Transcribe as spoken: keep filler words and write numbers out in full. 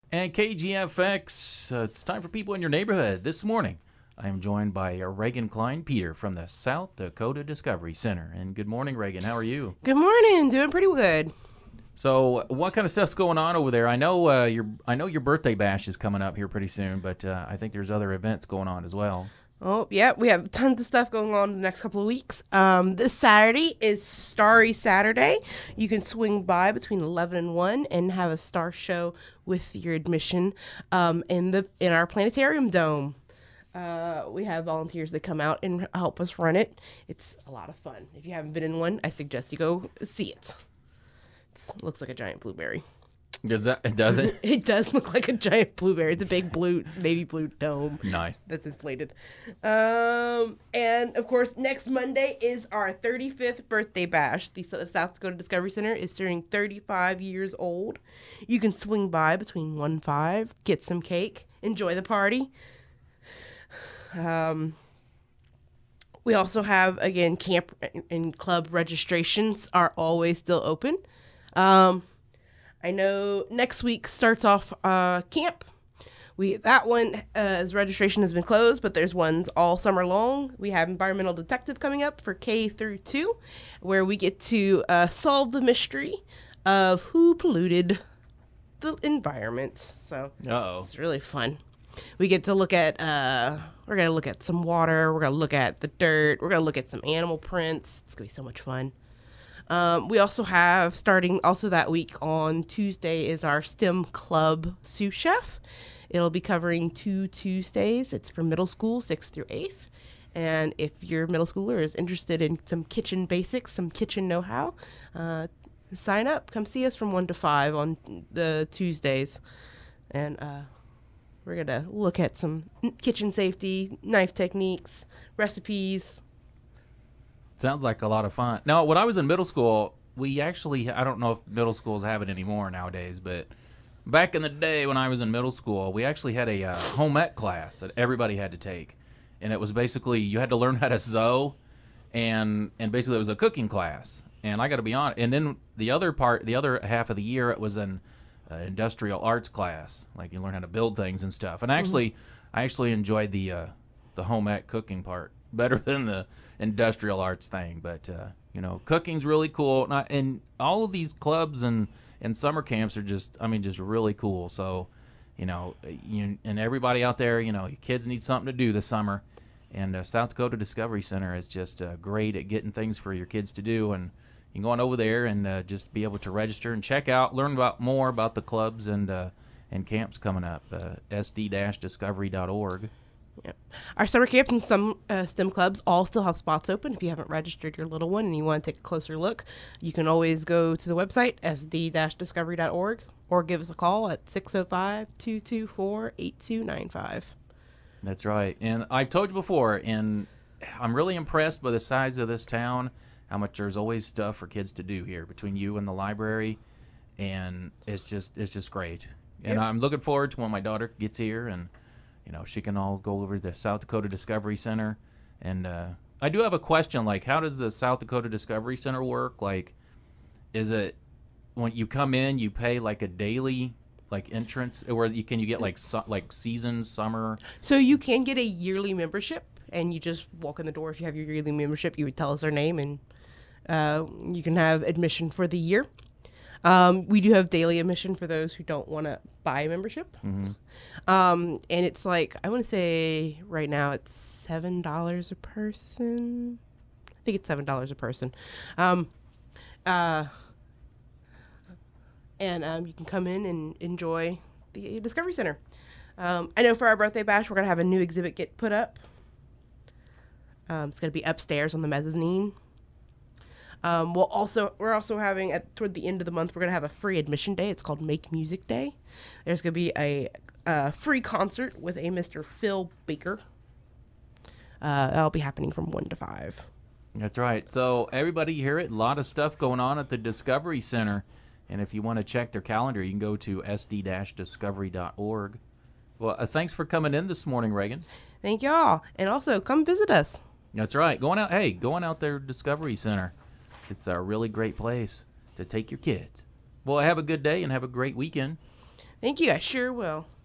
And K G F X, uh, it's time for people in your neighborhood. This morning, I am joined by uh, Reagan Klein Peter from the South Dakota Discovery Center. And good morning, Reagan. How are you? Good morning. Doing pretty good. So, what kind of stuff's going on over there? I know uh, your I know your birthday bash is coming up here pretty soon, but uh, I think there's other events going on as well. Oh, yeah, we have tons of stuff going on in the next couple of weeks. Um, this Saturday is Starry Saturday. You can swing by between eleven and one and have a star show with your admission um, in the in our planetarium dome. Uh, we have volunteers that come out and help us run it. It's a lot of fun. If you haven't been in one, I suggest you go see it. It's, it looks like a giant blueberry. Does that? Does it? It does look like a giant blueberry. It's a big blue, navy blue dome. Nice. That's inflated. Um, and of course, next Monday is our thirty-fifth birthday bash. The South Dakota Discovery Center is turning thirty-five years old. You can swing by between one and five, get some cake, enjoy the party. Um, we also have, again, camp and club registrations are always still open. Um, I know next week starts off uh, camp. We that one uh, as registration has been closed, but there's ones all summer long. We have environmental detective coming up for K through two, where we get to uh, solve the mystery of who polluted the environment. So Uh-oh. it's really fun. We get to look at uh, we're gonna look at some water. We're gonna look at the dirt. We're gonna look at some animal prints. It's gonna be so much fun. Um, we also have, starting also that week on Tuesday, is our STEM Club sous chef. It'll be covering two Tuesdays. It's for middle school, sixth through eighth. And if your middle schooler is interested in some kitchen basics, some kitchen know-how, uh, sign up. Come see us from one to five on the Tuesdays. And uh, we're going to look at some kitchen safety, knife techniques, recipes. Sounds like a lot of fun. Now, when I was in middle school, we actually, I don't know if middle schools have it anymore nowadays, but back in the day when I was in middle school, we actually had a uh, home ec class that everybody had to take. And it was basically, you had to learn how to sew, and and basically it was a cooking class. And I got to be honest, and then the other part, the other half of the year, it was an uh, industrial arts class. Like you learn how to build things and stuff. And actually, mm-hmm. I actually enjoyed the uh, the home ec cooking part better than the industrial arts thing. But uh you know, cooking's really cool. Not, and all of these clubs and and summer camps are just, I mean, just really cool. So you know, you and everybody out there, you know, your kids need something to do this summer, and uh, South Dakota Discovery Center is just uh, great at getting things for your kids to do. And you can go on over there and uh, just be able to register and check out, learn about more about the clubs and uh and camps coming up. uh, S D discovery dot org. Yep. Our summer camps and some uh, STEM clubs all still have spots open. If you haven't registered your little one and you want to take a closer look, you can always go to the website, S D discovery dot org, or give us a call at six oh five, two two four, eight two nine five. That's right. And I've told you before, and I'm really impressed by the size of this town, how much there's always stuff for kids to do here between you and the library, and it's just it's just great. And yep. I'm looking forward to when my daughter gets here, and you know, she can all go over to the South Dakota Discovery Center. And uh, I do have a question, like, how does the South Dakota Discovery Center work? Like, is it when you come in, you pay like a daily like entrance, or you, can you get like su- like season, summer? So you can get a yearly membership, and you just walk in the door. If you have your yearly membership, you would tell us our name, and uh, you can have admission for the year. Um, we do have daily admission for those who don't want to buy a membership. Mm-hmm. Um, and it's like, I want to say right now it's seven dollars a person. I think it's seven dollars a person. Um, uh, and um, you can come in and enjoy the Discovery Center. Um, I know for our birthday bash, we're going to have a new exhibit get put up. Um, it's going to be upstairs on the mezzanine. Um, we'll also we're also having at toward the end of the month we're gonna have a free admission day. It's called Make Music Day. There's gonna be a, a free concert with a Mister Phil Baker. Uh, that'll be happening from one to five. That's right. So everybody hear it. A lot of stuff going on at the Discovery Center, and if you want to check their calendar, you can go to S D discovery dot org. Well, uh, thanks for coming in this morning, Reagan. Thank y'all, and also come visit us. That's right. Going out. Hey, going out there, Discovery Center. It's a really great place to take your kids. Well, have a good day and have a great weekend. Thank you. I sure will.